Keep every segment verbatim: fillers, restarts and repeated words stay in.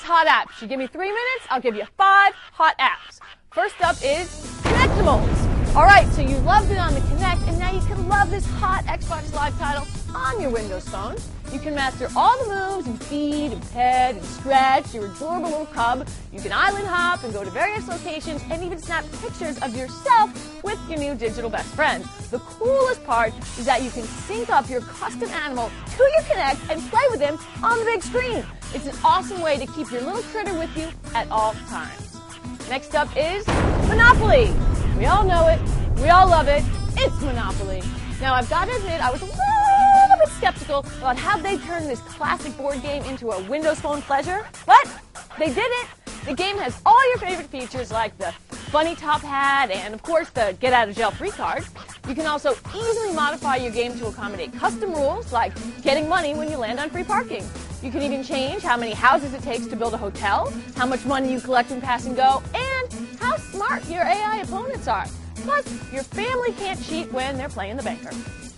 hot apps. You give me three minutes, I'll give you five hot apps. First up is Connectimals. Alright, so you loved it on the Kinect, and now you can love this hot Xbox Live title on your Windows phone. You can master all the moves and feed and pet and stretch your adorable little cub. You can island hop and go to various locations and even snap pictures of yourself with your new digital best friend. The coolest part is that you can sync up your custom animal to your Kinect and play with him on the big screen. It's an awesome way to keep your little critter with you at all times. Next up is Monopoly. We all know it. We all love it. It's Monopoly. Now, I've got to admit, I was a little bit skeptical about how they turned this classic board game into a Windows Phone pleasure, but they did it. The game has all your favorite features like the funny top hat and, of course, the get-out-of-jail-free card. You can also easily modify your game to accommodate custom rules like getting money when you land on free parking. You can even change how many houses it takes to build a hotel, how much money you collect in Pass and Go, and how smart your A I opponents are. Plus, your family can't cheat when they're playing the banker.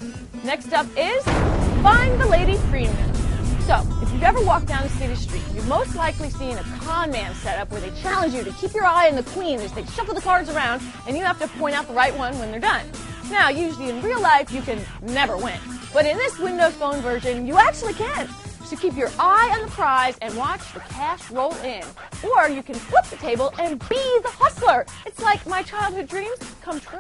Next up is Find the Lady Premium. So, if you've ever walked down a city street, you've most likely seen a con man setup where they challenge you to keep your eye on the queen as they shuffle the cards around, and you have to point out the right one when they're done. Now, usually in real life, you can never win. But in this Windows Phone version, you actually can. So keep your eye on the prize and watch the cash roll in. Or you can flip the table and be the hustler. It's like my childhood dreams come true.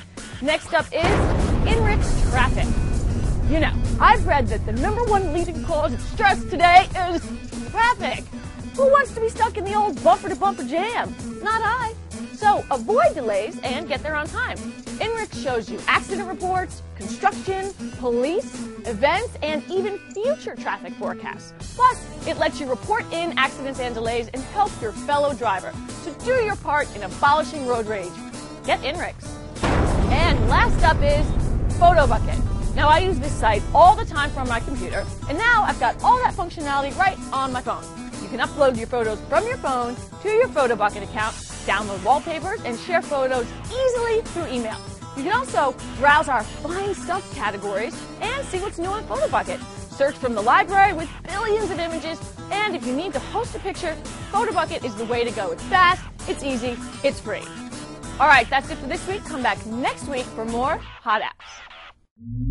Next up is Enrich Traffic. You know, I've read that the number one leading cause of stress today is traffic. Who wants to be stuck in the old bumper-to-bumper jam? Not I. So avoid delays and get there on time. Enrich shows you accident reports, construction, police, events, and even future traffic forecasts. Plus, it lets you report in accidents and delays and help your fellow driver. So do your part in abolishing road rage. Get Enrich. And last up is PhotoBucket. Now, I use this site all the time from my computer, and now I've got all that functionality right on my phone. You can upload your photos from your phone to your PhotoBucket account, download wallpapers, and share photos easily through email. You can also browse our Find Stuff categories and see what's new on PhotoBucket. Search from the library with billions of images, and if you need to host a picture, PhotoBucket is the way to go. It's fast, it's easy, it's free. All right, that's it for this week. Come back next week for more Hot Apps.